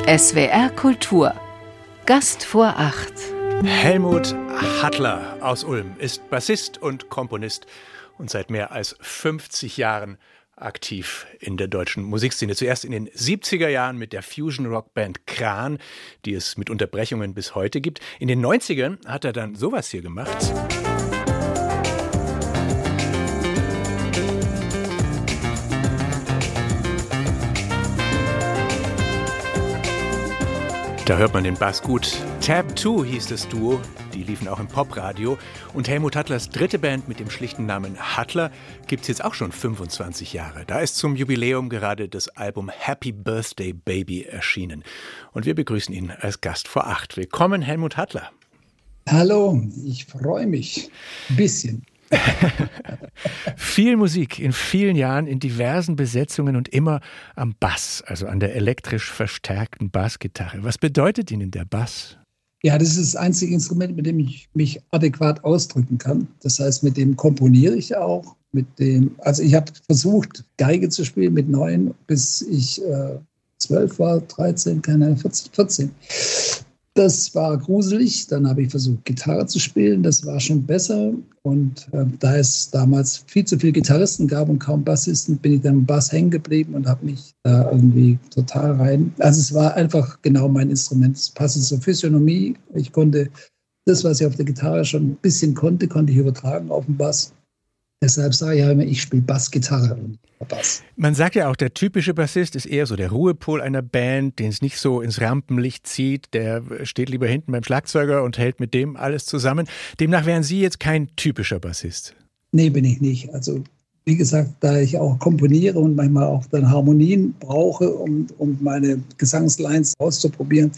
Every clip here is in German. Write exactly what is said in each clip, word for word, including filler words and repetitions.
S W R Kultur. Gast vor acht. Helmut Hattler aus Ulm ist Bassist und Komponist und seit mehr als fünfzig Jahren aktiv in der deutschen Musikszene. Zuerst in den siebziger Jahren mit der Fusion-Rock-Band Kran, die es mit Unterbrechungen bis heute gibt. In den neunzigern hat er dann sowas hier gemacht. Da hört man den Bass gut. Tab zwei hieß das Duo, die liefen auch im Popradio. Und Helmut Hattlers dritte Band mit dem schlichten Namen Hattler gibt es jetzt auch schon fünfundzwanzig Jahre. Da ist zum Jubiläum gerade das Album Happy Birthday Baby erschienen. Und wir begrüßen ihn als Gast vor acht. Willkommen, Helmut Hattler. Hallo, ich freue mich. Ein bisschen. Viel Musik in vielen Jahren, in diversen Besetzungen und immer am Bass, also an der elektrisch verstärkten Bassgitarre. Was bedeutet Ihnen der Bass? Ja, das ist das einzige Instrument, mit dem ich mich adäquat ausdrücken kann. Das heißt, mit dem komponiere ich auch. Mit dem, also ich habe versucht, Geige zu spielen mit neun, bis ich äh, zwölf war, dreizehn, keine Ahnung, vierzehn, vierzehn. Das war gruselig. Dann habe ich versucht, Gitarre zu spielen. Das war schon besser. Und äh, da es damals viel zu viele Gitarristen gab und kaum Bassisten, bin ich dann im Bass hängen geblieben und habe mich da irgendwie total rein. Also es war einfach genau mein Instrument. Es passte zur Physiognomie. Ich konnte das, was ich auf der Gitarre schon ein bisschen konnte, konnte ich übertragen auf den Bass. Deshalb sage ich ja immer, ich spiele Bassgitarre und Bass. Man sagt ja auch, der typische Bassist ist eher so der Ruhepol einer Band, den es nicht so ins Rampenlicht zieht. Der steht lieber hinten beim Schlagzeuger und hält mit dem alles zusammen. Demnach wären Sie jetzt kein typischer Bassist. Nee, bin ich nicht. Also wie gesagt, da ich auch komponiere und manchmal auch dann Harmonien brauche, um, um meine Gesangslines auszuprobieren,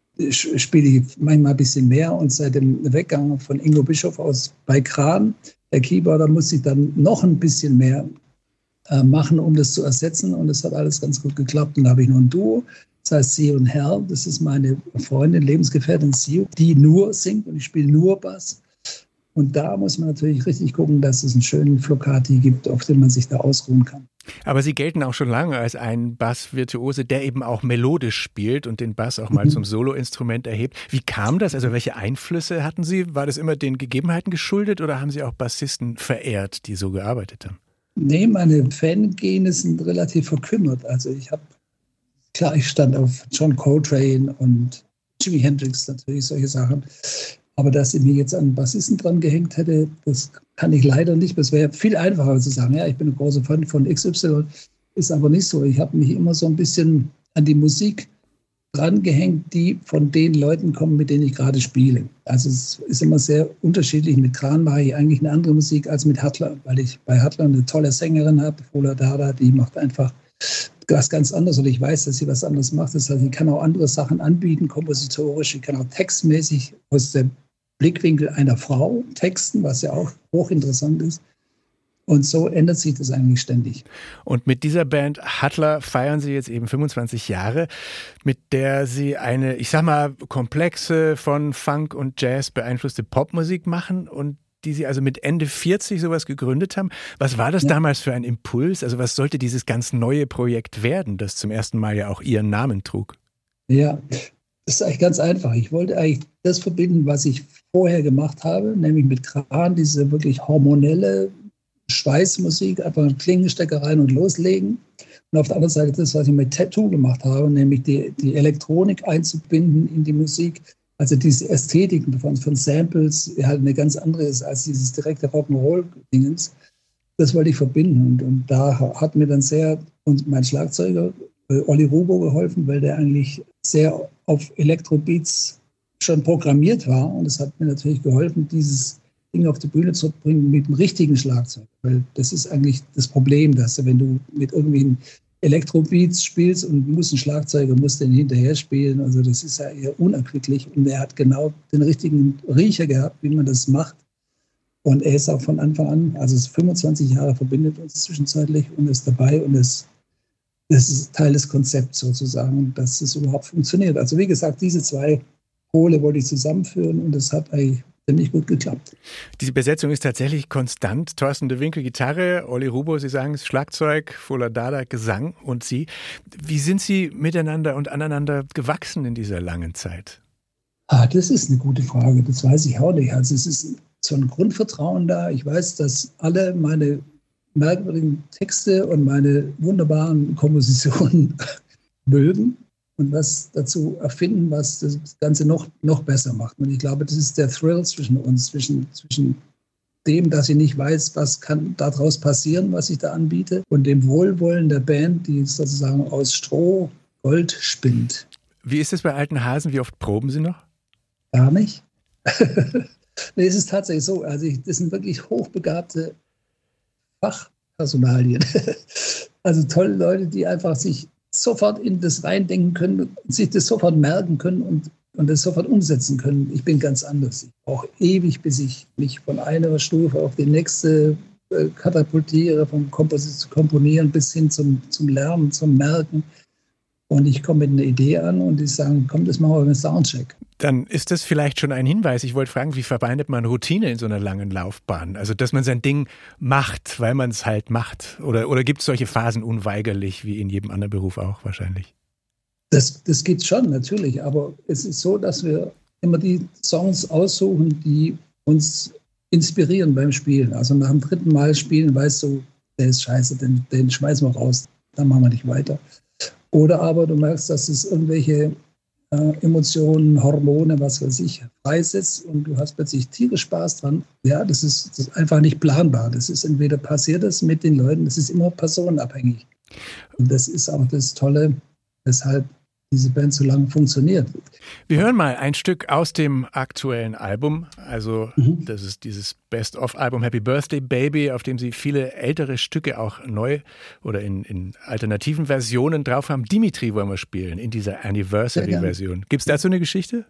spiele ich manchmal ein bisschen mehr. Und seit dem Weggang von Ingo Bischof aus bei Kran, der Keyboarder, muss ich dann noch ein bisschen mehr äh, machen, um das zu ersetzen. Und das hat alles ganz gut geklappt. Und da habe ich noch ein Duo, das heißt Sie und Herr. Das ist meine Freundin, Lebensgefährtin Sie, die nur singt und ich spiele nur Bass. Und da muss man natürlich richtig gucken, dass es einen schönen Floccati gibt, auf den man sich da ausruhen kann. Aber Sie gelten auch schon lange als ein Bassvirtuose, der eben auch melodisch spielt und den Bass auch mal mhm. zum Soloinstrument erhebt. Wie kam das? Also welche Einflüsse hatten Sie? War das immer den Gegebenheiten geschuldet oder haben Sie auch Bassisten verehrt, die so gearbeitet haben? Nee, meine Fangene sind relativ verkümmert. Also ich habe, klar, ich stand auf John Coltrane und Jimi Hendrix, natürlich solche Sachen. Aber dass ich mir jetzt an Bassisten dran gehängt hätte, das kann ich leider nicht. Das wäre viel einfacher zu sagen, ja, ich bin ein großer Fan von X Y, ist aber nicht so. Ich habe mich immer so ein bisschen an die Musik dran gehängt, die von den Leuten kommen, mit denen ich gerade spiele. Also es ist immer sehr unterschiedlich. Mit Kran mache ich eigentlich eine andere Musik als mit Hattler, weil ich bei Hattler eine tolle Sängerin habe, Fola Dada, die macht einfach was ganz anderes und ich weiß, dass sie was anderes macht. Das heißt, ich kann auch andere Sachen anbieten, kompositorisch, ich kann auch textmäßig aus dem Blickwinkel einer Frau texten, was ja auch hochinteressant ist. Und so ändert sich das eigentlich ständig. Und mit dieser Band Hattler feiern Sie jetzt eben fünfundzwanzig Jahre, mit der Sie eine, ich sag mal, komplexe, von Funk und Jazz beeinflusste Popmusik machen und die Sie also mit Ende vierzig sowas gegründet haben. Was war das ja. damals für ein Impuls? Also was sollte dieses ganz neue Projekt werden, das zum ersten Mal ja auch Ihren Namen trug? Ja, das ist eigentlich ganz einfach. Ich wollte eigentlich das verbinden, was ich vorher gemacht habe, nämlich mit Kran, diese wirklich hormonelle Schweißmusik, einfach einen Klingenstecker rein und loslegen. Und auf der anderen Seite das, was ich mit Tattoo gemacht habe, nämlich die, die Elektronik einzubinden in die Musik. Also diese Ästhetik von, von Samples halt eine ganz andere ist als dieses direkte Rock'n'Roll-Dingens. Das wollte ich verbinden. Und, und da hat mir dann sehr und mein Schlagzeuger äh, Olli Rubo geholfen, weil der eigentlich sehr auf Elektrobeats schon programmiert war. Und es hat mir natürlich geholfen, dieses Ding auf die Bühne zu bringen mit dem richtigen Schlagzeug. Weil das ist eigentlich das Problem, dass du, wenn du mit irgendwie Elektrobeats spielst und musst einen Schlagzeuger, musst den hinterher spielen. Also das ist ja eher unerquicklich. Und er hat genau den richtigen Riecher gehabt, wie man das macht. Und er ist auch von Anfang an, also es fünfundzwanzig Jahre verbindet uns zwischenzeitlich und ist dabei und ist, das ist Teil des Konzepts sozusagen, dass es überhaupt funktioniert. Also wie gesagt, diese zwei Pole wollte ich zusammenführen und das hat eigentlich ziemlich gut geklappt. Diese Besetzung ist tatsächlich konstant. Thorsten de Winkel Gitarre, Olli Rubo, Sie sagen es, Schlagzeug, Fola Dada Gesang und Sie. Wie sind Sie miteinander und aneinander gewachsen in dieser langen Zeit? Ah, das ist eine gute Frage, das weiß ich auch nicht. Also es ist so ein Grundvertrauen da. Ich weiß, dass alle meine merkwürdigen Texte und meine wunderbaren Kompositionen mögen und was dazu erfinden, was das Ganze noch, noch besser macht. Und ich glaube, das ist der Thrill zwischen uns, zwischen, zwischen dem, dass ich nicht weiß, was kann daraus passieren, was ich da anbiete, und dem Wohlwollen der Band, die sozusagen aus Stroh Gold spinnt. Wie ist es bei Alten Hasen? Wie oft proben Sie noch? Gar nicht. Nee, es ist tatsächlich so. Also ich, das sind wirklich hochbegabte Fachpersonalien. Also tolle Leute, die einfach sich sofort in das reindenken können und sich das sofort merken können und, und das sofort umsetzen können. Ich bin ganz anders. Ich brauche ewig, bis ich mich von einer Stufe auf die nächste äh, katapultiere, vom Kompos- Komponieren bis hin zum, zum Lernen, zum Merken. Und ich komme mit einer Idee an und die sagen, komm, das machen wir mit Soundcheck. Dann ist das vielleicht schon ein Hinweis. Ich wollte fragen, wie verbindet man Routine in so einer langen Laufbahn? Also, dass man sein Ding macht, weil man es halt macht. Oder, oder gibt es solche Phasen unweigerlich, wie in jedem anderen Beruf auch wahrscheinlich? Das, das gibt es schon, natürlich. Aber es ist so, dass wir immer die Songs aussuchen, die uns inspirieren beim Spielen. Also nach dem dritten Mal spielen weißt du, der ist scheiße, den, den schmeißen wir raus, dann machen wir nicht weiter. Oder aber du merkst, dass es irgendwelche äh, Emotionen, Hormone, was weiß ich, freisetzt und du hast plötzlich tierisch Spaß dran. Ja, das ist, das ist einfach nicht planbar. Das ist entweder passiert es mit den Leuten, das ist immer personenabhängig. Und das ist auch das Tolle, weshalb diese Band so lange funktioniert. Wir hören mal ein Stück aus dem aktuellen Album. Also mhm. das ist dieses Best-of-Album Happy Birthday Baby, auf dem Sie viele ältere Stücke auch neu oder in, in alternativen Versionen drauf haben. Dimitri wollen wir spielen in dieser Anniversary-Version. Gibt es dazu eine Geschichte?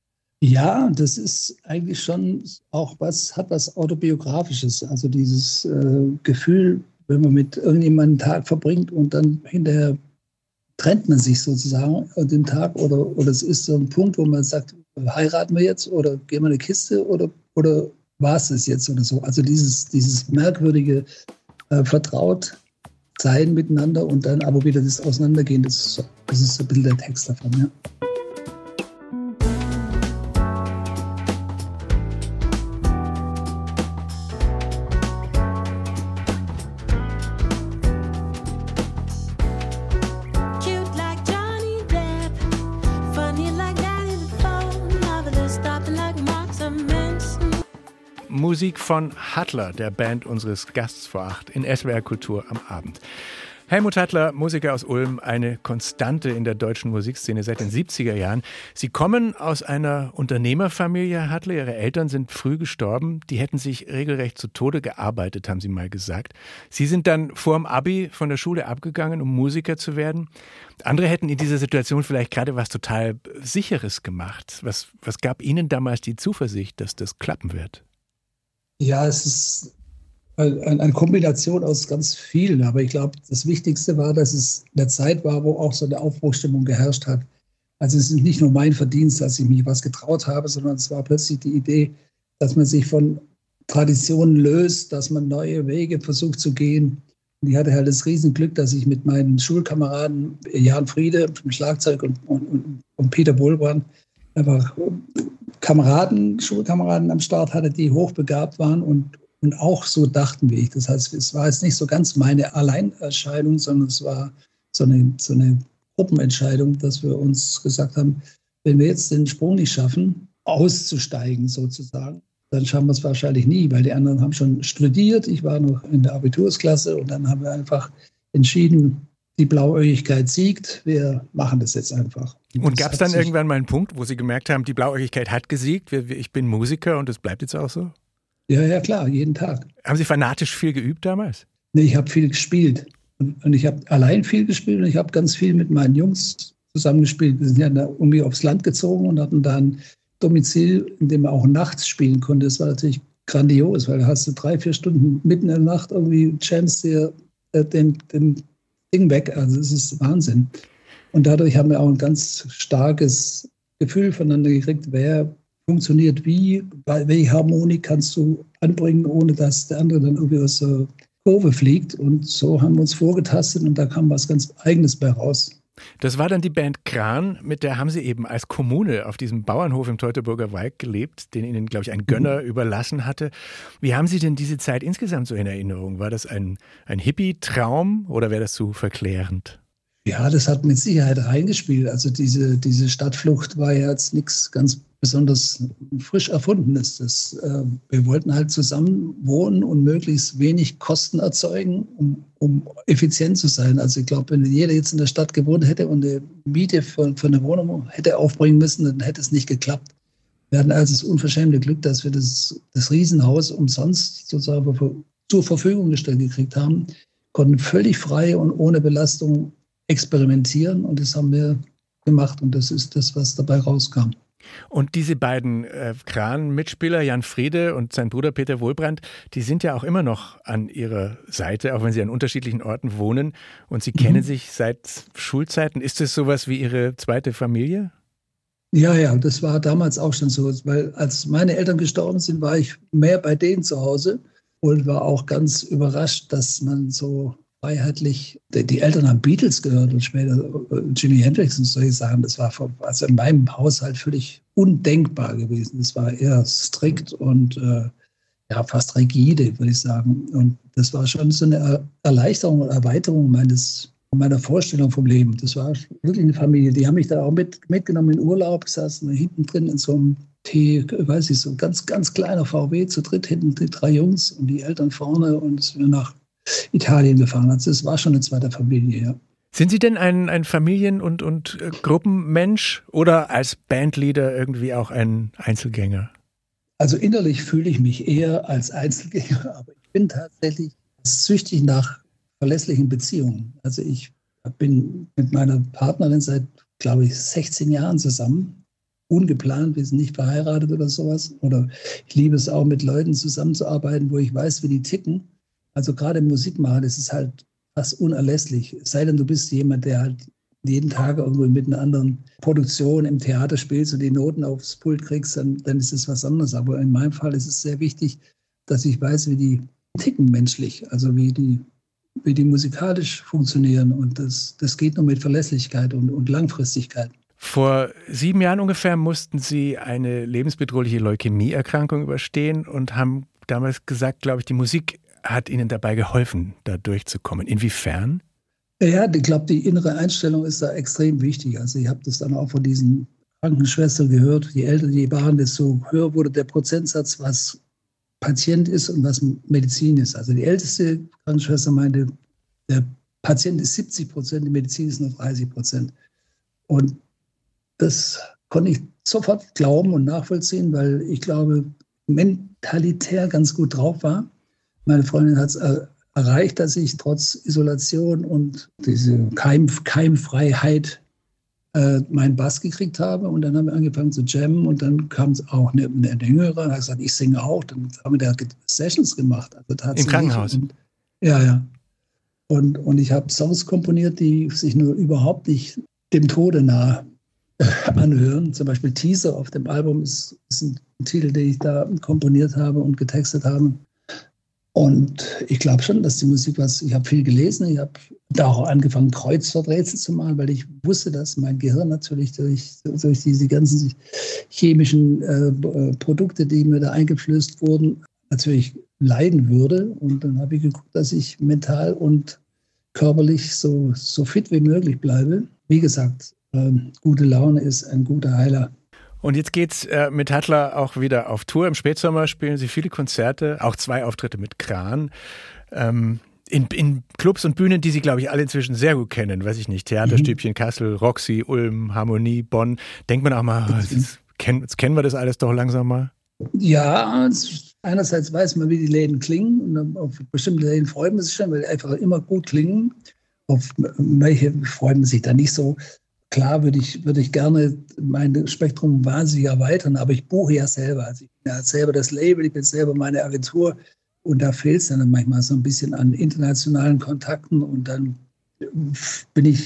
Ja, das ist eigentlich schon auch was, hat was Autobiografisches. Also dieses äh, Gefühl, wenn man mit irgendjemandem einen Tag verbringt und dann hinterher trennt man sich sozusagen an dem Tag oder, oder es ist so ein Punkt, wo man sagt, heiraten wir jetzt oder gehen wir eine Kiste oder, oder war es das jetzt oder so. Also dieses, dieses merkwürdige äh, Vertrautsein miteinander und dann aber wieder das Auseinandergehen, das ist so, das ist so ein bisschen der Text davon, ja. Musik von Hattler, der Band unseres Gasts vor acht in S W R Kultur am Abend. Helmut Hattler, Musiker aus Ulm, eine Konstante in der deutschen Musikszene seit den siebziger Jahren. Sie kommen aus einer Unternehmerfamilie, Herr Hattler. Ihre Eltern sind früh gestorben. Die hätten sich regelrecht zu Tode gearbeitet, haben Sie mal gesagt. Sie sind dann vor dem Abi von der Schule abgegangen, um Musiker zu werden. Andere hätten in dieser Situation vielleicht gerade was total Sicheres gemacht. Was, was gab Ihnen damals die Zuversicht, dass das klappen wird? Ja, es ist eine Kombination aus ganz vielen, aber ich glaube, das Wichtigste war, dass es eine Zeit war, wo auch so eine Aufbruchsstimmung geherrscht hat. Also es ist nicht nur mein Verdienst, dass ich mich was getraut habe, sondern es war plötzlich die Idee, dass man sich von Traditionen löst, dass man neue Wege versucht zu gehen. Und ich hatte halt das Riesenglück, dass ich mit meinen Schulkameraden Jan Friede vom Schlagzeug und, und, und Peter Wohlbrand einfach Kameraden, Schulkameraden am Start hatte, die hochbegabt waren und, und auch so dachten wie ich. Das heißt, es war jetzt nicht so ganz meine Alleinerscheinung, sondern es war so eine, so eine Gruppenentscheidung, dass wir uns gesagt haben, wenn wir jetzt den Sprung nicht schaffen, auszusteigen sozusagen, dann schaffen wir es wahrscheinlich nie, weil die anderen haben schon studiert. Ich war noch in der Abitursklasse und dann haben wir einfach entschieden, die Blauäugigkeit siegt, wir machen das jetzt einfach. Und, und gab es dann irgendwann mal einen Punkt, wo Sie gemerkt haben, die Blauäugigkeit hat gesiegt, ich bin Musiker und das bleibt jetzt auch so? Ja, ja, klar, jeden Tag. Haben Sie fanatisch viel geübt damals? Nee, ich habe viel gespielt. Und, und ich habe allein viel gespielt und ich habe ganz viel mit meinen Jungs zusammengespielt. Wir sind ja da irgendwie aufs Land gezogen und hatten da ein Domizil, in dem man auch nachts spielen konnte. Das war natürlich grandios, weil da hast du drei, vier Stunden mitten in der Nacht irgendwie jamst dir äh, den, den Ding weg. Also es ist Wahnsinn. Und dadurch haben wir auch ein ganz starkes Gefühl voneinander gekriegt, wer funktioniert wie, welche Harmonik kannst du anbringen, ohne dass der andere dann irgendwie aus der Kurve fliegt. Und so haben wir uns vorgetastet und da kam was ganz Eigenes bei raus. Das war dann die Band Kran, mit der haben Sie eben als Kommune auf diesem Bauernhof im Teutoburger Wald gelebt, den Ihnen, glaube ich, ein Gönner mhm. überlassen hatte. Wie haben Sie denn diese Zeit insgesamt so in Erinnerung? War das ein, ein Hippie-Traum oder wäre das zu verklärend? Ja, das hat mit Sicherheit reingespielt. Also diese, diese Stadtflucht war ja jetzt nichts ganz besonders frisch Erfundenes. Das, äh, wir wollten halt zusammen wohnen und möglichst wenig Kosten erzeugen, um, um effizient zu sein. Also ich glaube, wenn jeder jetzt in der Stadt gewohnt hätte und eine Miete für, für eine Wohnung hätte aufbringen müssen, dann hätte es nicht geklappt. Wir hatten also das unverschämte Glück, dass wir das, das Riesenhaus umsonst sozusagen zur Verfügung gestellt gekriegt haben, konnten völlig frei und ohne Belastung experimentieren und das haben wir gemacht und das ist das, was dabei rauskam. Und diese beiden äh, Kran-Mitspieler, Jan Friede und sein Bruder Peter Wohlbrand, die sind ja auch immer noch an ihrer Seite, auch wenn sie an unterschiedlichen Orten wohnen und sie mhm. kennen sich seit Schulzeiten. Ist das sowas wie Ihre zweite Familie? Ja, ja, das war damals auch schon so, weil als meine Eltern gestorben sind, war ich mehr bei denen zu Hause und war auch ganz überrascht, dass man so freiheitlich, die Eltern haben Beatles gehört und später Jimi Hendrix und solche Sachen. Das war also in meinem Haushalt völlig undenkbar gewesen. Das war eher strikt und äh, ja, fast rigide, würde ich sagen. Und das war schon so eine Erleichterung und Erweiterung meines, meiner Vorstellung vom Leben. Das war wirklich eine Familie. Die haben mich da auch mit, mitgenommen in Urlaub. Ich saß hinten drin in so einem T, weiß ich, so ein ganz, ganz kleiner V W zu dritt, hinten die drei Jungs und die Eltern vorne und wir nach Italien gefahren. Also es war schon eine zweite Familie, ja. Sind Sie denn ein, ein Familien- und, und Gruppenmensch oder als Bandleader irgendwie auch ein Einzelgänger? Also innerlich fühle ich mich eher als Einzelgänger, aber ich bin tatsächlich süchtig nach verlässlichen Beziehungen. Also ich bin mit meiner Partnerin seit, glaube ich, sechzehn Jahren zusammen. Ungeplant, wir sind nicht verheiratet oder sowas. Oder ich liebe es auch, mit Leuten zusammenzuarbeiten, wo ich weiß, wie die ticken. Also gerade im Musikmachen ist es halt fast unerlässlich. Es sei denn, du bist jemand, der halt jeden Tag irgendwo mit einer anderen Produktion im Theater spielst und die Noten aufs Pult kriegst, dann, dann ist es was anderes. Aber in meinem Fall ist es sehr wichtig, dass ich weiß, wie die ticken menschlich, also wie die, wie die musikalisch funktionieren. Und das, das geht nur mit Verlässlichkeit und, und Langfristigkeit. Vor sieben Jahren ungefähr mussten Sie eine lebensbedrohliche Leukämieerkrankung überstehen und haben damals gesagt, glaube ich, die Musik hat Ihnen dabei geholfen, da durchzukommen. Inwiefern? Ja, ich glaube, die innere Einstellung ist da extrem wichtig. Also ich habe das dann auch von diesen Krankenschwestern gehört. Je älter die waren, desto höher wurde der Prozentsatz, was Patient ist und was Medizin ist. Also die älteste Krankenschwester meinte, der Patient ist siebzig Prozent, die Medizin ist nur dreißig Prozent. Und das konnte ich sofort glauben und nachvollziehen, weil ich glaube, mentalitär ganz gut drauf war. Meine Freundin hat es erreicht, dass ich trotz Isolation und diese Keim, Keimfreiheit äh, meinen Bass gekriegt habe. Und dann haben wir angefangen zu jammen und dann kam es auch eine, eine Jüngere und hat gesagt, ich singe auch. Dann haben wir da Sessions gemacht. Also tatsächlich. Im Krankenhaus? Und, ja, ja. Und, und ich habe Songs komponiert, die sich nur überhaupt nicht dem Tode nah äh, anhören. Zum Beispiel Teaser auf dem Album ist, ist ein Titel, den ich da komponiert habe und getextet habe. Und ich glaube schon, dass die Musik was, ich habe viel gelesen, ich habe da auch angefangen, Kreuzworträtsel zu malen, weil ich wusste, dass mein Gehirn natürlich durch, durch diese ganzen chemischen äh, Produkte, die mir da eingeflößt wurden, natürlich leiden würde. Und dann habe ich geguckt, dass ich mental und körperlich so, so fit wie möglich bleibe. Wie gesagt, äh, gute Laune ist ein guter Heiler. Und jetzt geht's äh, mit Hattler auch wieder auf Tour. Im Spätsommer spielen Sie viele Konzerte, auch zwei Auftritte mit Kran. Ähm, in, in Clubs und Bühnen, die Sie, glaube ich, alle inzwischen sehr gut kennen. Weiß ich nicht, Theaterstübchen, mhm. Kassel, Roxy, Ulm, Harmonie, Bonn. Denkt man auch mal, jetzt, jetzt, kennen, jetzt kennen wir das alles doch langsam mal? Ja, einerseits weiß man, wie die Läden klingen. Und auf bestimmte Läden freut man sich schon, weil die einfach immer gut klingen. Auf welche freut man sich dann nicht so. Klar würde ich, würde ich gerne mein Spektrum wahnsinnig erweitern, aber ich buche ja selber. Also ich bin ja selber das Label, ich bin selber meine Agentur und da fehlt es dann manchmal so ein bisschen an internationalen Kontakten und dann bin ich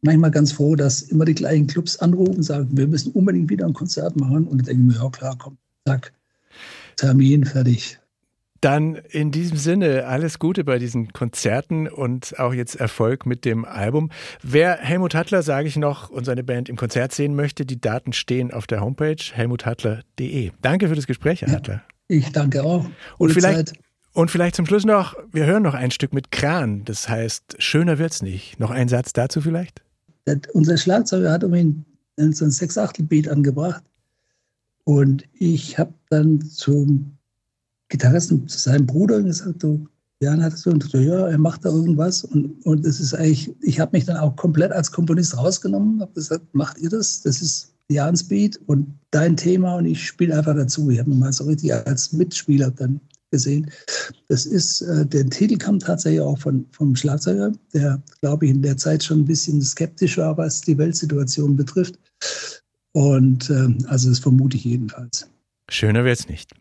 manchmal ganz froh, dass immer die gleichen Clubs anrufen und sagen, wir müssen unbedingt wieder ein Konzert machen. Und dann denken wir, ja klar, komm, zack, Termin, fertig. Dann in diesem Sinne alles Gute bei diesen Konzerten und auch jetzt Erfolg mit dem Album. Wer Helmut Hattler, sage ich noch, und seine Band im Konzert sehen möchte, die Daten stehen auf der Homepage helmut hattler punkt de. Danke für das Gespräch, Herr ja, Hattler. Ich danke auch. Und vielleicht, und vielleicht zum Schluss noch, wir hören noch ein Stück mit Kran, das heißt, schöner wird's nicht. Noch ein Satz dazu vielleicht? Das, unser Schlagzeuger hat um so ein Sechs-Achtel-Beat angebracht und ich habe dann zum Gitarristen, zu seinem Bruder gesagt, du, Jan hat so, und so, ja, er macht da irgendwas und, und das ist eigentlich, ich habe mich dann auch komplett als Komponist rausgenommen, habe gesagt, macht ihr das? Das ist Jans Beat und dein Thema und ich spiele einfach dazu. Ich habe mich mal so richtig als Mitspieler dann gesehen. Das ist, äh, der Titel kam tatsächlich auch von, vom Schlagzeuger, der, glaube ich, in der Zeit schon ein bisschen skeptisch war, was die Weltsituation betrifft. Und äh, also das vermute ich jedenfalls. Schöner wird's nicht.